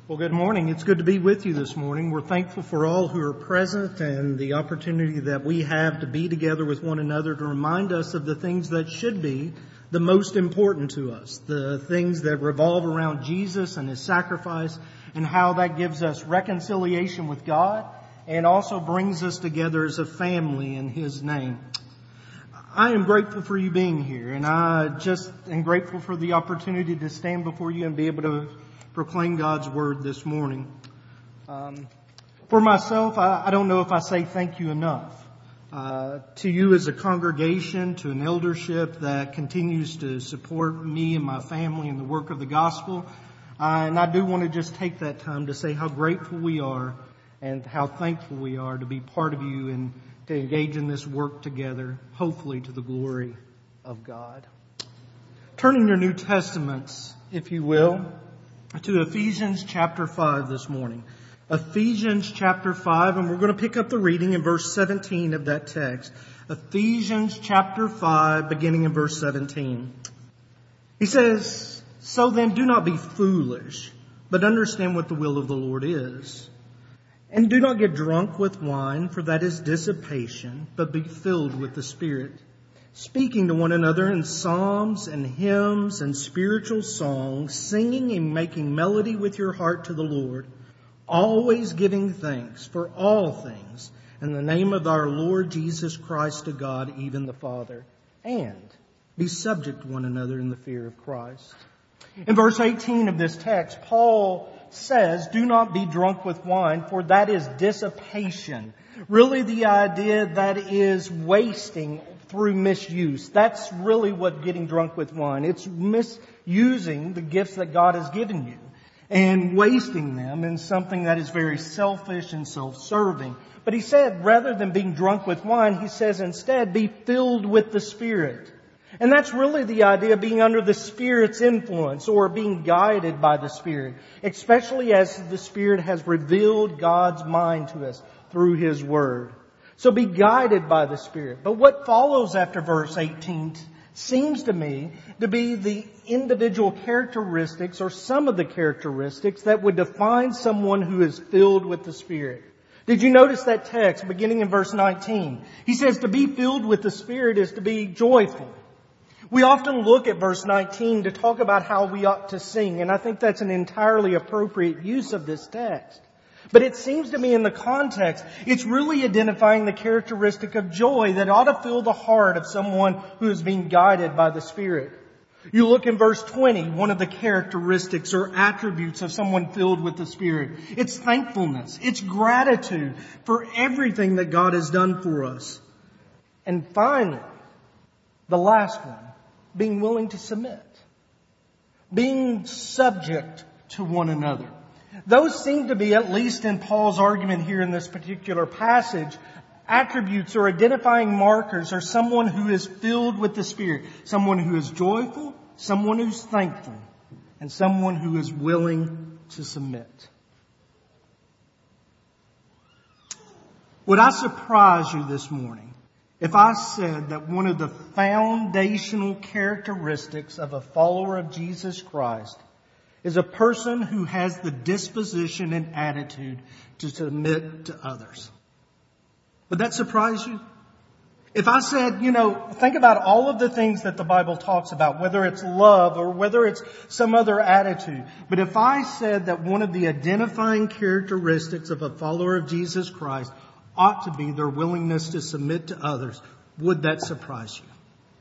Well, good morning. It's good to be with you this morning. We're thankful for all who are present and the opportunity that we have to be together with one another to remind us of the things that should be the most important to us, the things that revolve around Jesus and His sacrifice and how that gives us reconciliation with God and also brings us together as a family in His name. I am grateful for you being here, and I just am grateful for the opportunity to stand before you and be able to proclaim God's Word this morning. For myself, I don't know if I say thank you enough. To you as a congregation, to an eldership that continues to support me and my family in the work of the gospel. And I do want to just take that time to say how grateful we are and how thankful we are to be part of you and to engage in this work together, hopefully to the glory of God. Turning your New Testaments, if you will, to Ephesians chapter 5 this morning. Ephesians chapter 5, and we're going to pick up the reading in verse 17 of that text. Ephesians chapter 5, beginning in verse 17. He says, "So then do not be foolish, but understand what the will of the Lord is. And do not get drunk with wine, for that is dissipation, but be filled with the Spirit, speaking to one another in psalms and hymns and spiritual songs, singing and making melody with your heart to the Lord, always giving thanks for all things in the name of our Lord Jesus Christ to God, even the Father, and be subject to one another in the fear of Christ." In verse 18 of this text, Paul says, "Do not be drunk with wine, for that is dissipation." Really the idea that is wasting through misuse. That's really what getting drunk with wine. It's misusing the gifts that God has given you and wasting them in something that is very selfish and self-serving. But he said, rather than being drunk with wine, he says instead, be filled with the Spirit. And that's really the idea of being under the Spirit's influence or being guided by the Spirit, especially as the Spirit has revealed God's mind to us through His Word. So be guided by the Spirit. But what follows after verse 18 seems to me to be the individual characteristics or some of the characteristics that would define someone who is filled with the Spirit. Did you notice that text beginning in verse 19? He says to be filled with the Spirit is to be joyful. We often look at verse 19 to talk about how we ought to sing, and I think that's an entirely appropriate use of this text. But it seems to me in the context, it's really identifying the characteristic of joy that ought to fill the heart of someone who is being guided by the Spirit. You look in verse 20, one of the characteristics or attributes of someone filled with the Spirit. It's thankfulness. It's gratitude for everything that God has done for us. And finally, the last one, being willing to submit. Being subject to one another. Those seem to be, at least in Paul's argument here in this particular passage, attributes or identifying markers of someone who is filled with the Spirit. Someone who is joyful, someone who's thankful, and someone who is willing to submit. Would I surprise you this morning if I said that one of the foundational characteristics of a follower of Jesus Christ is a person who has the disposition and attitude to submit to others? Would that surprise you? If I said, think about all of the things that the Bible talks about, whether it's love or whether it's some other attitude. But if I said that one of the identifying characteristics of a follower of Jesus Christ ought to be their willingness to submit to others, would that surprise you?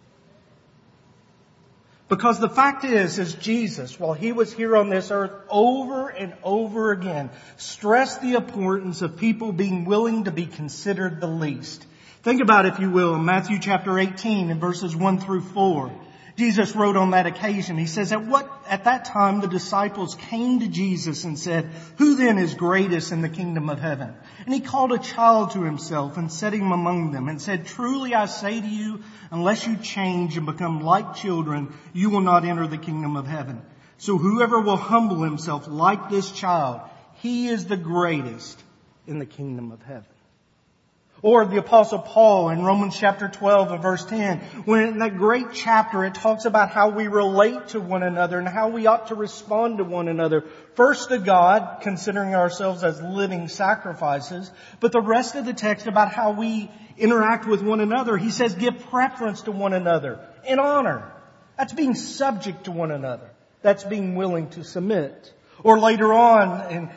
Because the fact is Jesus, while He was here on this earth over and over again, stressed the importance of people being willing to be considered the least. Think about, if you will, in Matthew chapter 18 and verses 1 through 4. Jesus wrote on that occasion, He says, At that time the disciples came to Jesus and said, "Who then is greatest in the kingdom of heaven?" And He called a child to Himself and set him among them and said, "Truly I say to you, unless you change and become like children, you will not enter the kingdom of heaven. So whoever will humble himself like this child, he is the greatest in the kingdom of heaven." Or the Apostle Paul in Romans chapter 12 and verse 10, when in that great chapter it talks about how we relate to one another and how we ought to respond to one another. First to God, considering ourselves as living sacrifices, but the rest of the text about how we interact with one another. He says, give preference to one another in honor. That's being subject to one another. That's being willing to submit. Or later on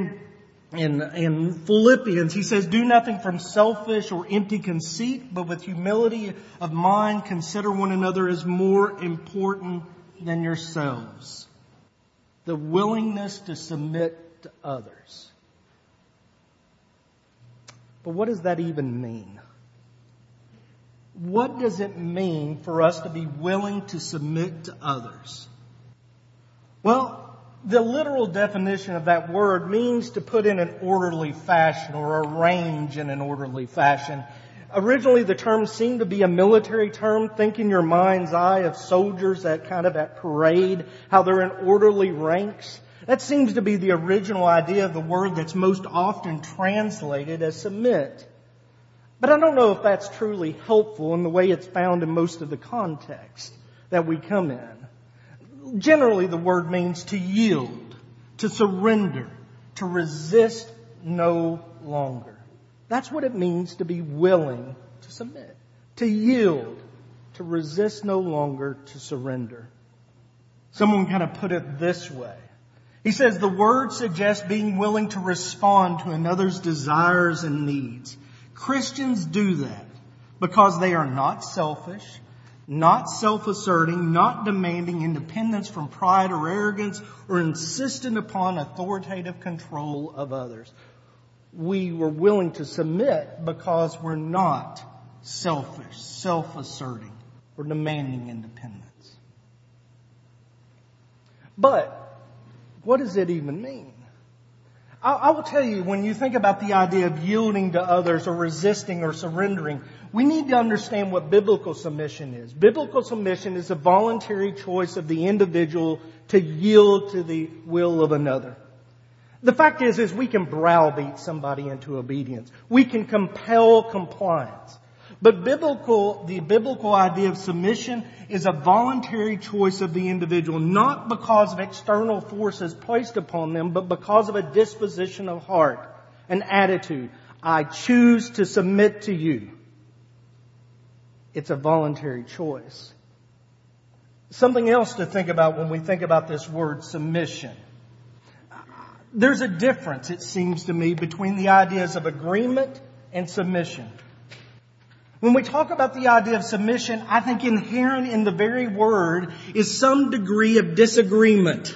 in Philippians, he says, do nothing from selfish or empty conceit, but with humility of mind, consider one another as more important than yourselves. The willingness to submit to others. But what does that even mean? What does it mean for us to be willing to submit to others? Well, the literal definition of that word means to put in an orderly fashion or arrange in an orderly fashion. Originally, the term seemed to be a military term. Think in your mind's eye of soldiers at parade, how they're in orderly ranks. That seems to be the original idea of the word that's most often translated as submit. But I don't know if that's truly helpful in the way it's found in most of the context that we come in. Generally, the word means to yield, to surrender, to resist no longer. That's what it means to be willing to submit, to yield, to resist no longer, to surrender. Someone kind of put it this way. He says the word suggests being willing to respond to another's desires and needs. Christians do that because they are not selfish, not self-asserting, not demanding independence from pride or arrogance, or insistent upon authoritative control of others. We were willing to submit because we're not selfish, self-asserting, or demanding independence. But what does it even mean? I will tell you, when you think about the idea of yielding to others or resisting or surrendering, we need to understand what biblical submission is. Biblical submission is a voluntary choice of the individual to yield to the will of another. The fact is we can browbeat somebody into obedience. We can compel compliance. But the biblical idea of submission is a voluntary choice of the individual, not because of external forces placed upon them, but because of a disposition of heart, an attitude. I choose to submit to you. It's a voluntary choice. Something else to think about when we think about this word submission. There's a difference, it seems to me, between the ideas of agreement and submission. When we talk about the idea of submission, I think inherent in the very word is some degree of disagreement.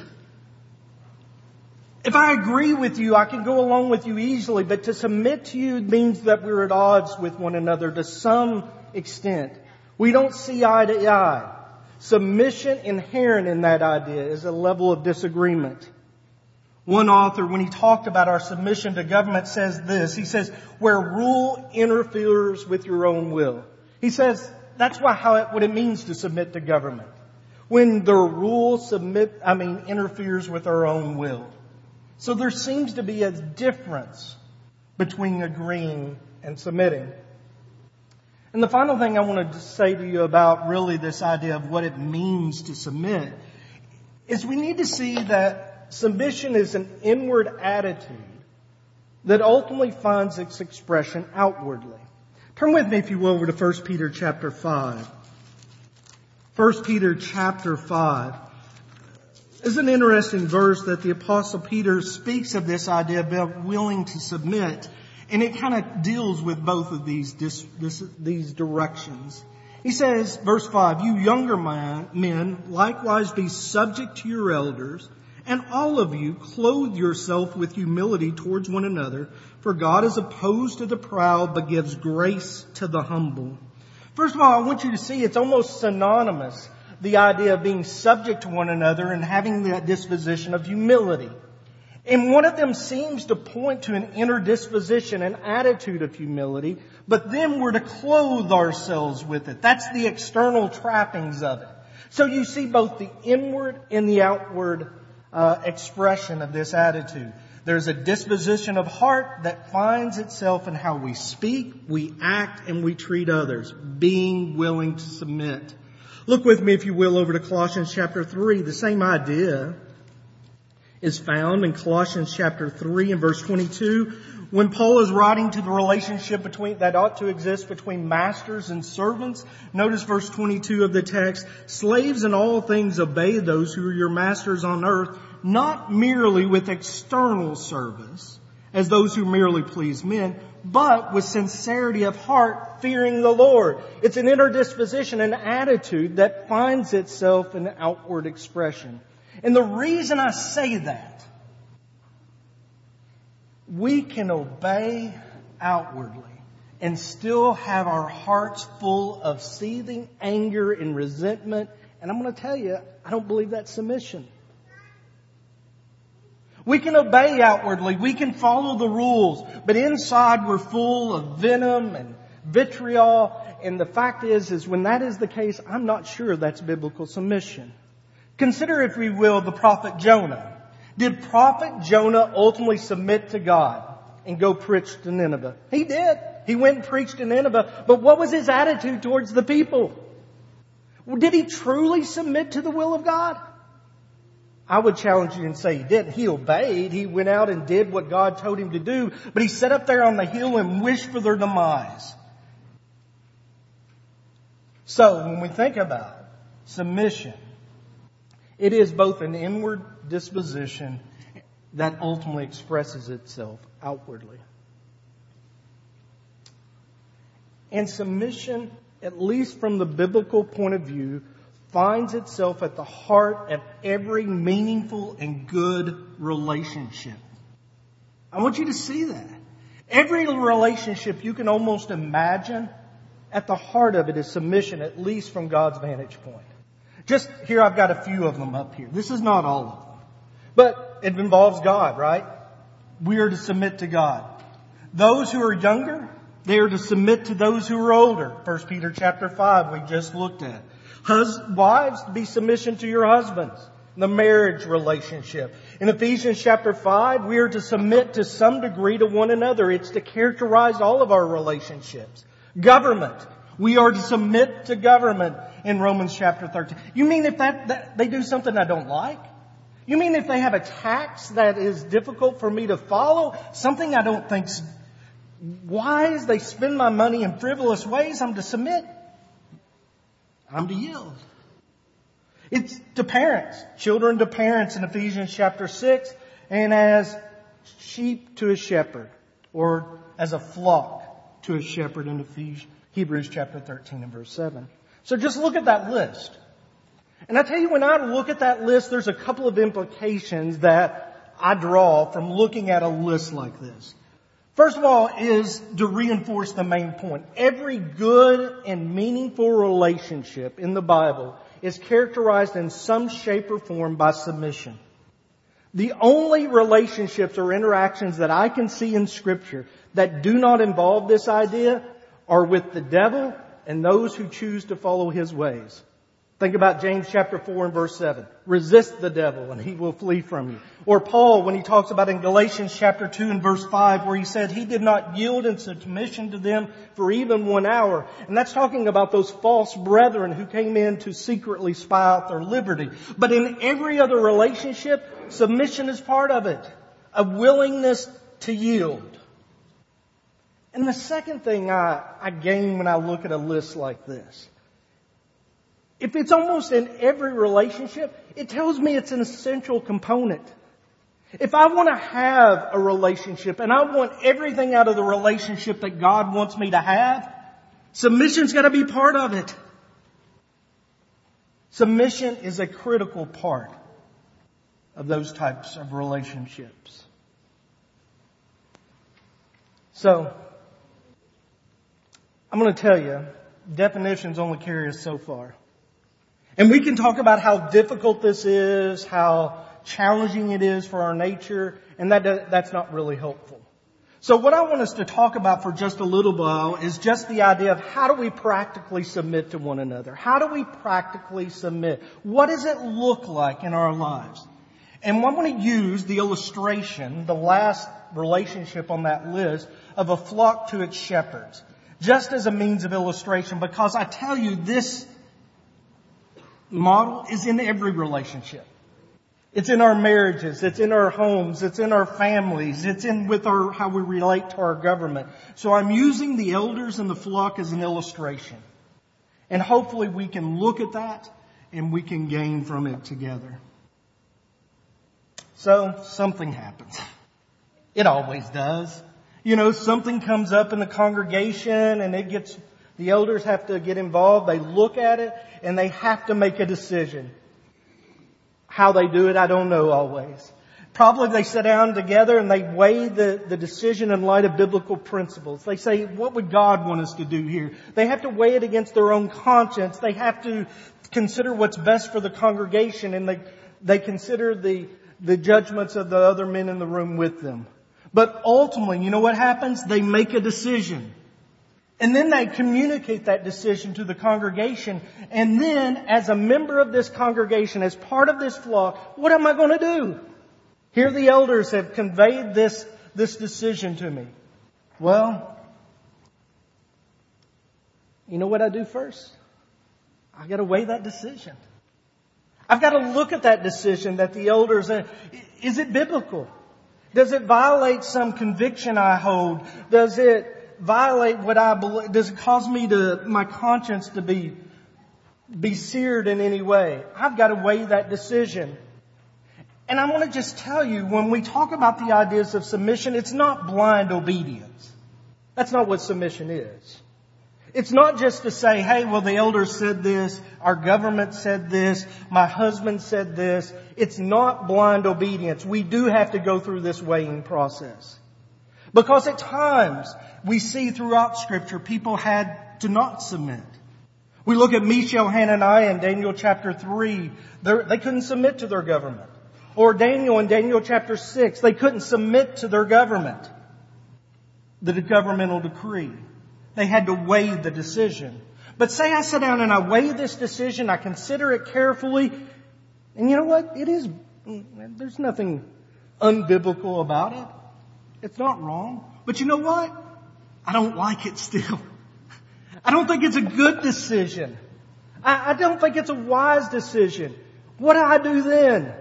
If I agree with you, I can go along with you easily, but to submit to you means that we're at odds with one another to some extent. We don't see eye to eye. Submission inherent in that idea is a level of disagreement. One author, when he talked about our submission to government, says this. He says, where rule interferes with your own will. He says, that's what it means to submit to government. When the rule interferes with our own will. So there seems to be a difference between agreeing and submitting. And the final thing I wanted to say to you about really this idea of what it means to submit is we need to see that submission is an inward attitude that ultimately finds its expression outwardly. Turn with me, if you will, over to 1 Peter chapter 5. 1 Peter chapter 5 is an interesting verse that the Apostle Peter speaks of this idea of being willing to submit, and it kind of deals with both of these directions. He says, verse 5, you younger men, likewise be subject to your elders, and all of you clothe yourself with humility towards one another, for God is opposed to the proud, but gives grace to the humble. First of all, I want you to see it's almost synonymous, the idea of being subject to one another and having that disposition of humility. And one of them seems to point to an inner disposition, an attitude of humility, but then we're to clothe ourselves with it. That's the external trappings of it. So you see both the inward and the outward expression of this attitude. There's a disposition of heart that finds itself in how we speak, we act, and we treat others, being willing to submit. Look with me, if you will, over to Colossians chapter 3. The same idea is found in Colossians chapter 3 and verse 22, when Paul is writing to the relationship that ought to exist between masters and servants. Notice verse 22 of the text, slaves in all things obey those who are your masters on earth, not merely with external service, as those who merely please men, but with sincerity of heart, fearing the Lord. It's an inner disposition, an attitude that finds itself in outward expression. And the reason I say that, we can obey outwardly and still have our hearts full of seething anger and resentment. And I'm going to tell you, I don't believe that's submission. We can obey outwardly. We can follow the rules. But inside we're full of venom and vitriol. And the fact is when that is the case, I'm not sure that's biblical submission. Consider, if we will, the prophet Jonah. Did prophet Jonah ultimately submit to God and go preach to Nineveh? He did. He went and preached to Nineveh. But what was his attitude towards the people? Did he truly submit to the will of God? I would challenge you and say he didn't. He obeyed. He went out and did what God told him to do. But he sat up there on the hill and wished for their demise. So when we think about submission, it is both an inward disposition that ultimately expresses itself outwardly. And submission, at least from the biblical point of view, finds itself at the heart of every meaningful and good relationship. I want you to see that. Every relationship you can almost imagine, at the heart of it is submission, at least from God's vantage point. Just here, I've got a few of them up here. This is not all of them. But it involves God, right? We are to submit to God. Those who are younger, they are to submit to those who are older. 1 Peter chapter 5 we just looked at. Wives, be submission to your husbands. The marriage relationship. In Ephesians chapter 5, we are to submit to some degree to one another. It's to characterize all of our relationships. Government. We are to submit to government in Romans chapter 13. You mean if they do something I don't like? You mean if they have a tax that is difficult for me to follow? Something I don't think's wise? They spend my money in frivolous ways? I'm to submit. I'm to yield. It's to parents. Children to parents in Ephesians chapter 6. And as sheep to a shepherd. Or as a flock to a shepherd in Hebrews chapter 13 and verse 7. So just look at that list. And I tell you, when I look at that list, there's a couple of implications that I draw from looking at a list like this. First of all is to reinforce the main point. Every good and meaningful relationship in the Bible is characterized in some shape or form by submission. The only relationships or interactions that I can see in Scripture that do not involve this idea are with the devil and those who choose to follow his ways. Think about James chapter 4 and verse 7. Resist the devil and he will flee from you. Or Paul when he talks about in Galatians chapter 2 and verse 5 where he said he did not yield in submission to them for even 1 hour. And that's talking about those false brethren who came in to secretly spy out their liberty. But in every other relationship, submission is part of it. A willingness to yield. And the second thing I gain when I look at a list like this, if it's almost in every relationship, it tells me it's an essential component. If I want to have a relationship and I want everything out of the relationship that God wants me to have, submission's got to be part of it. Submission is a critical part of those types of relationships. So, I'm going to tell you, definitions only carry us so far. And we can talk about how difficult this is, how challenging it is for our nature, and that's not really helpful. So what I want us to talk about for just a little while is just the idea of how do we practically submit to one another? How do we practically submit? What does it look like in our lives? And I want to use the illustration, the last relationship on that list, of a flock to its shepherds, just as a means of illustration, because I tell you, this model is in every relationship. It's in our marriages, it's in our homes, it's in our families, it's in with how we relate to our government. So I'm using the elders and the flock as an illustration. And hopefully we can look at that and we can gain from it together. So something happens. It always does. Something comes up in the congregation and the elders have to get involved. They look at it and they have to make a decision. How they do it, I don't know always. Probably they sit down together and they weigh the decision in light of biblical principles. They say, what would God want us to do here? They have to weigh it against their own conscience. They have to consider what's best for the congregation, and they consider the judgments of the other men in the room with them. But ultimately, you know what happens? They make a decision. And then they communicate that decision to the congregation. And then, as a member of this congregation, as part of this flock, what am I going to do? Here the elders have conveyed this decision to me. Well, you know what I do first? I've got to weigh that decision. I've got to look at that decision that the elders... Is it biblical? Does it violate some conviction I hold? Does it violate what I believe? Does it cause my conscience to be seared in any way? I've got to weigh that decision. And I want to just tell you, when we talk about the ideas of submission, it's not blind obedience. That's not what submission is. It's not just to say, hey, well, the elders said this, our government said this, my husband said this. It's not blind obedience. We do have to go through this weighing process. Because at times, we see throughout Scripture, people had to not submit. We look at Mishael, Hananiah in Daniel chapter 3. They couldn't submit to their government. Or Daniel in Daniel chapter 6. They couldn't submit to their government, the governmental decree. They had to weigh the decision. But say I sit down and I weigh this decision, I consider it carefully, and you know what? There's nothing unbiblical about it. It's not wrong. But you know what? I don't like it still. I don't think it's a good decision. I don't think it's a wise decision. What do I do then?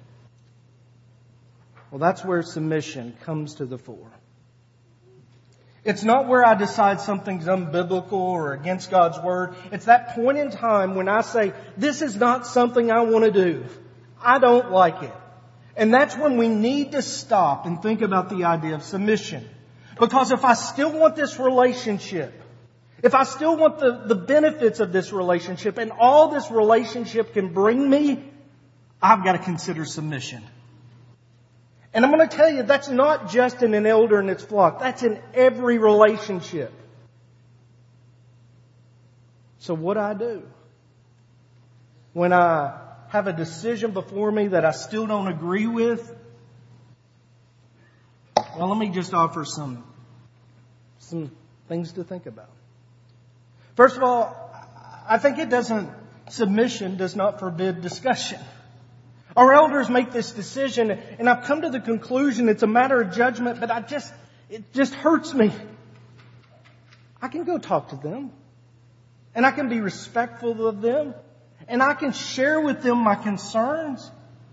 Well, that's where submission comes to the fore. It's not where I decide something's unbiblical or against God's Word. It's that point in time when I say, this is not something I want to do. I don't like it. And that's when we need to stop and think about the idea of submission. Because if I still want this relationship, if I still want the benefits of this relationship and all this relationship can bring me, I've got to consider submission. And I'm going to tell you, that's not just in an elder and its flock. That's in every relationship. So what do? When I have a decision before me that I still don't agree with, well, let me just offer some things to think about. First of all, I think submission does not forbid discussion. Our elders make this decision, and I've come to the conclusion it's a matter of judgment, but it just hurts me. I can go talk to them, and I can be respectful of them, and I can share with them my concerns.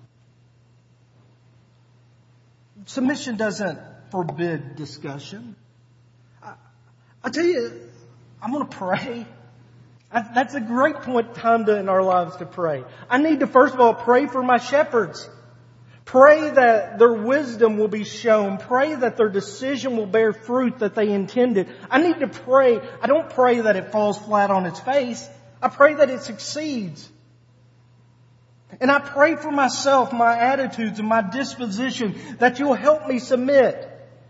Submission doesn't forbid discussion. I tell you, I'm going to pray. That's a great time in our lives to pray. I need to, first of all, pray for my shepherds. Pray that their wisdom will be shown. Pray that their decision will bear fruit that they intended. I need to pray. I don't pray that it falls flat on its face. I pray that it succeeds. And I pray for myself, my attitudes and my disposition, that you'll help me submit.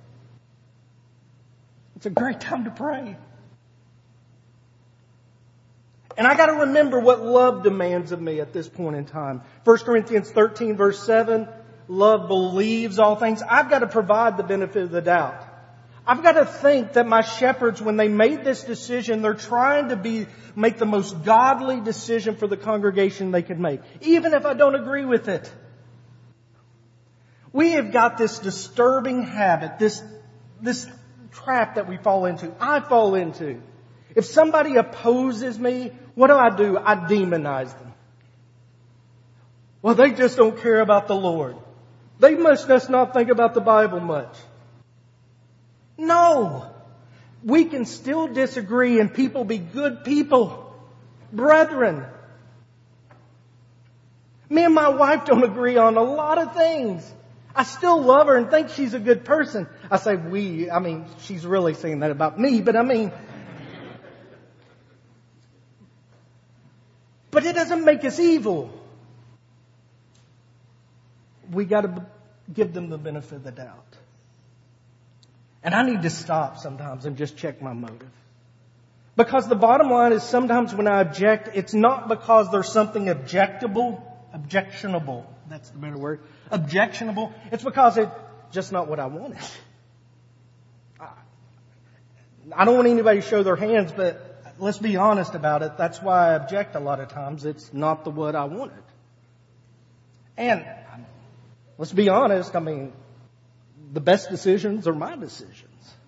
It's a great time to pray. And I got to remember what love demands of me at this point in time. 1 Corinthians 13 verse 7, love believes all things. I've got to provide the benefit of the doubt. I've got to think that my shepherds, when they made this decision, they're trying to make the most godly decision for the congregation they could make. Even if I don't agree with it. We have got this disturbing habit, this trap that we fall into. I fall into. If somebody opposes me, what do? I demonize them. Well, they just don't care about the Lord. They must just not think about the Bible much. No. We can still disagree and people be good people. Brethren. Me and my wife don't agree on a lot of things. I still love her and think she's a good person. I say she's really saying that about me, but but it doesn't make us evil. We got to give them the benefit of the doubt. And I need to stop sometimes and just check my motive. Because the bottom line is sometimes when I object, it's not because there's something objectionable. That's the better word. Objectionable. It's because it's just not what I wanted. I don't want anybody to show their hands, but let's be honest about it. That's why I object a lot of times. It's not the what I wanted. And let's be honest, the best decisions are my decisions.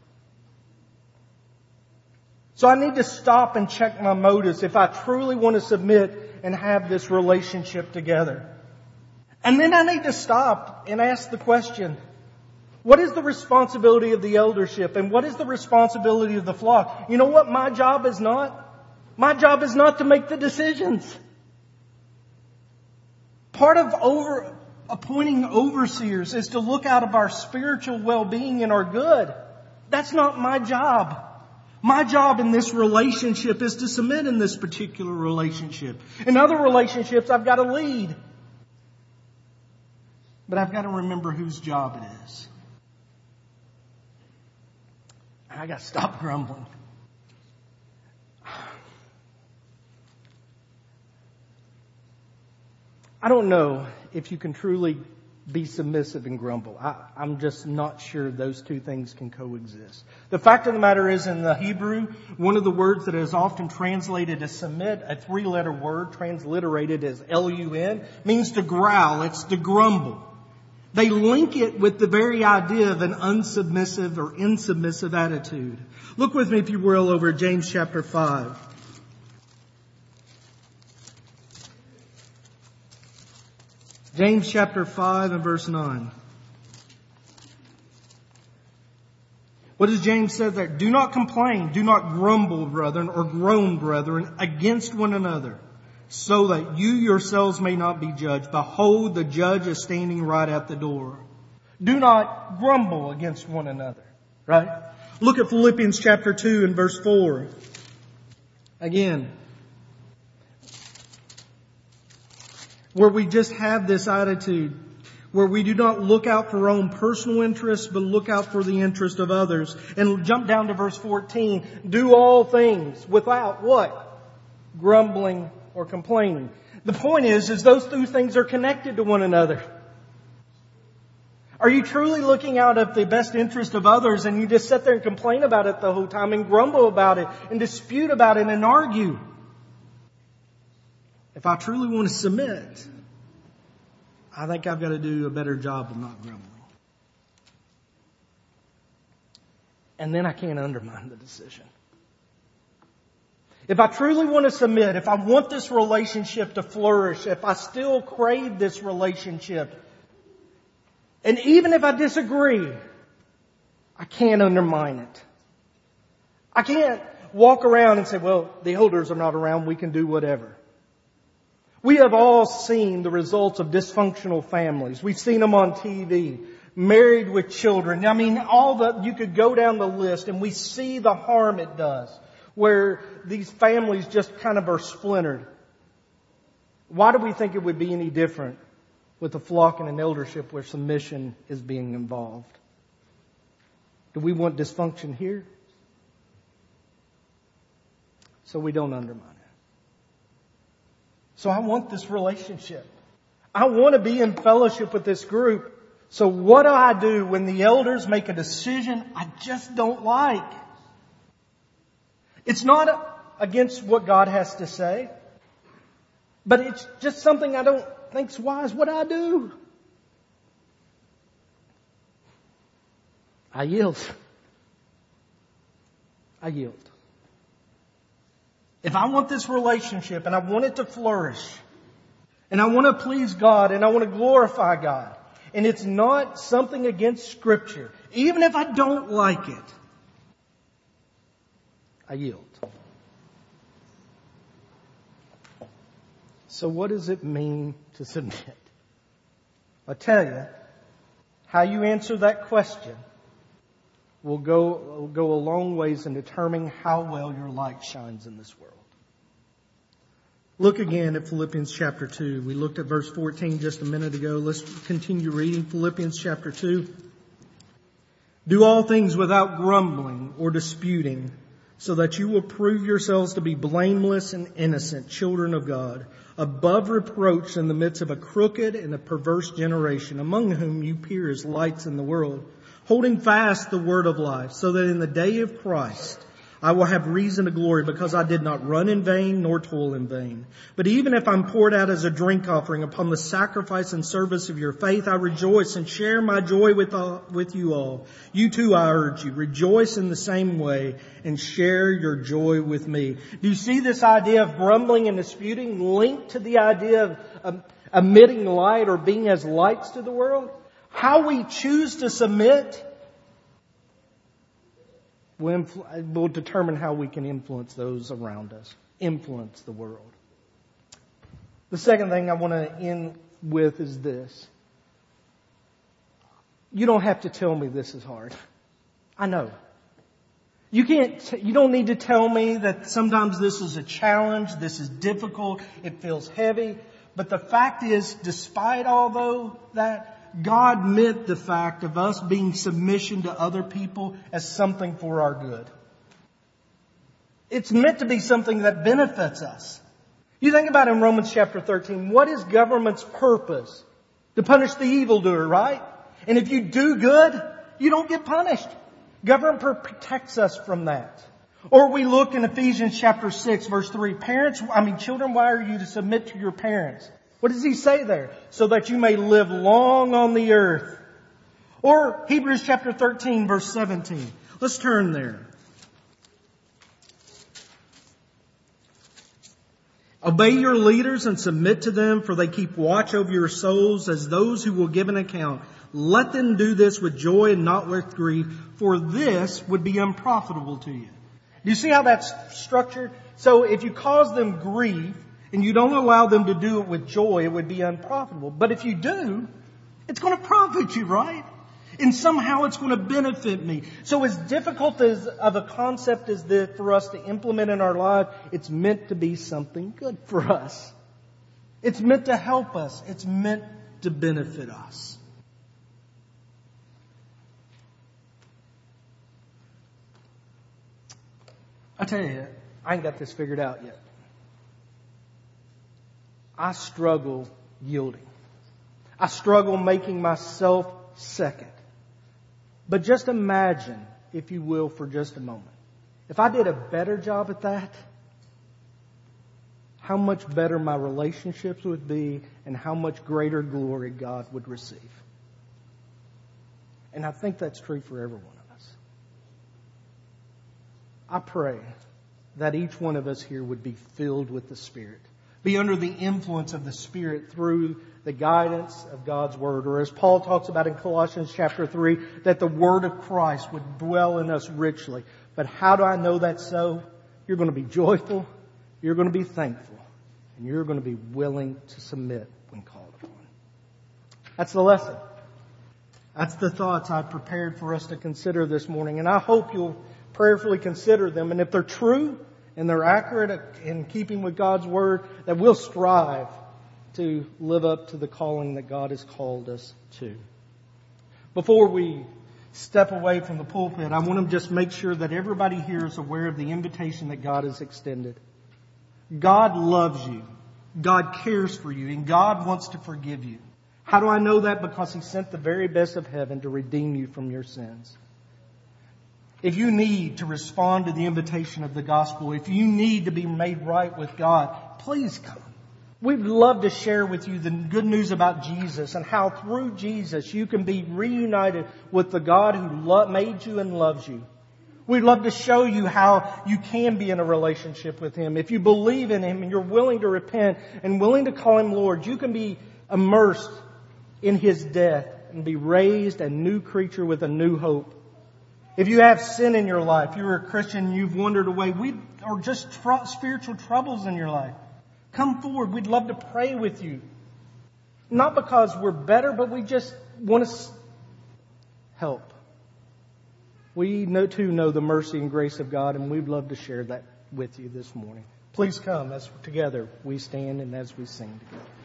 So I need to stop and check my motives if I truly want to submit and have this relationship together. And then I need to stop and ask the question, what is the responsibility of the eldership and what is the responsibility of the flock? You know what my job is not? My job is not to make the decisions. Part of appointing overseers is to look out of our spiritual well-being and our good. That's not my job. My job in this relationship is to submit in this particular relationship. In other relationships, I've got to lead. But I've got to remember whose job it is. I got to stop grumbling. I don't know if you can truly be submissive and grumble. I'm just not sure those two things can coexist. The fact of the matter is, in the Hebrew, one of the words that is often translated as submit, a 3-letter word transliterated as L-U-N, means to growl. It's to grumble. They link it with the very idea of an unsubmissive or insubmissive attitude. Look with me, if you will, over James chapter 5. James chapter 5 and verse 9. What does James say there? Do not complain, do not grumble, brethren, or groan, brethren, against one another, so that you yourselves may not be judged. Behold, the judge is standing right at the door. Do not grumble against one another. Right? Look at Philippians chapter 2 and verse 4. Again, where we just have this attitude, where we do not look out for our own personal interests, but look out for the interest of others. And jump down to verse 14. Do all things without what? Grumbling or complaining. The point is those two things are connected to one another. Are you truly looking out at the best interest of others and you just sit there and complain about it the whole time and grumble about it and dispute about it and argue? If I truly want to submit, I think I've got to do a better job of not grumbling. And then I can't undermine the decision. If I truly want to submit, if I want this relationship to flourish, if I still crave this relationship, and even if I disagree, I can't undermine it. I can't walk around and say, well, the elders are not around, we can do whatever. We have all seen the results of dysfunctional families. We've seen them on TV, married with children. You could go down the list and we see the harm it does, where these families just kind of are splintered. Why do we think it would be any different with a flock and an eldership where submission is being involved? Do we want dysfunction here? So we don't undermine it. So I want this relationship. I want to be in fellowship with this group. So what do I do when the elders make a decision I just don't like? It's not against what God has to say, but it's just something I don't think's wise. What do I do? I yield. I yield. If I want this relationship and I want it to flourish, and I want to please God and I want to glorify God, and it's not something against Scripture, even if I don't like it, I yield. So what does it mean to submit? I'll tell you, how you answer that question will go a long ways in determining how well your light shines in this world. Look again at Philippians chapter 2. We looked at verse 14 just a minute ago. Let's continue reading Philippians chapter 2. Do all things without grumbling or disputing, so that you will prove yourselves to be blameless and innocent children of God, above reproach in the midst of a crooked and a perverse generation, among whom you appear as lights in the world, holding fast the word of life, so that in the day of Christ I will have reason to glory, because I did not run in vain nor toil in vain. But even if I'm poured out as a drink offering upon the sacrifice and service of your faith, I rejoice and share my joy with you all. You too, I urge you, rejoice in the same way and share your joy with me. Do you see this idea of grumbling and disputing linked to the idea of emitting light or being as lights to the world? How we choose to submit will determine how we can influence those around us, influence the world. The second thing I want to end with is this. You don't have to tell me this is hard. I know. You don't need to tell me that sometimes this is a challenge, this is difficult, it feels heavy. But the fact is, despite all that, God meant the fact of us being submission to other people as something for our good. It's meant to be something that benefits us. You think about in Romans chapter 13, what is government's purpose? To punish the evildoer, right? And if you do good, you don't get punished. Government protects us from that. Or we look in Ephesians chapter 6, verse 3, children, why are you to submit to your parents? What does he say there? So that you may live long on the earth. Or Hebrews chapter 13, verse 17. Let's turn there. Obey your leaders and submit to them, for they keep watch over your souls as those who will give an account. Let them do this with joy and not with grief, for this would be unprofitable to you. Do you see how that's structured? So if you cause them grief, and you don't allow them to do it with joy, it would be unprofitable. But if you do, it's going to profit you, right? And somehow it's going to benefit me. So as difficult of a concept as this for us to implement in our life, it's meant to be something good for us. It's meant to help us. It's meant to benefit us. I tell you, I ain't got this figured out yet. I struggle yielding. I struggle making myself second. But just imagine, if you will, for just a moment, if I did a better job at that, how much better my relationships would be and how much greater glory God would receive. And I think that's true for every one of us. I pray that each one of us here would be filled with the Spirit. Be under the influence of the Spirit through the guidance of God's Word. Or as Paul talks about in Colossians chapter 3, that the Word of Christ would dwell in us richly. But how do I know that's so? You're going to be joyful. You're going to be thankful. And you're going to be willing to submit when called upon. That's the lesson. That's the thoughts I prepared for us to consider this morning. And I hope you'll prayerfully consider them. And if they're true, and they're accurate in keeping with God's Word, that we'll strive to live up to the calling that God has called us to. Before we step away from the pulpit, I want to just make sure that everybody here is aware of the invitation that God has extended. God loves you. God cares for you. And God wants to forgive you. How do I know that? Because He sent the very best of heaven to redeem you from your sins. If you need to respond to the invitation of the gospel, if you need to be made right with God, please come. We'd love to share with you the good news about Jesus and how through Jesus you can be reunited with the God who made you and loves you. We'd love to show you how you can be in a relationship with Him. If you believe in Him and you're willing to repent and willing to call Him Lord, you can be immersed in His death and be raised a new creature with a new hope. If you have sin in your life, you're a Christian and you've wandered away, or just spiritual troubles in your life, come forward. We'd love to pray with you. Not because we're better, but we just want to help. We too know the mercy and grace of God, and we'd love to share that with you this morning. Please come as together we stand and as we sing together.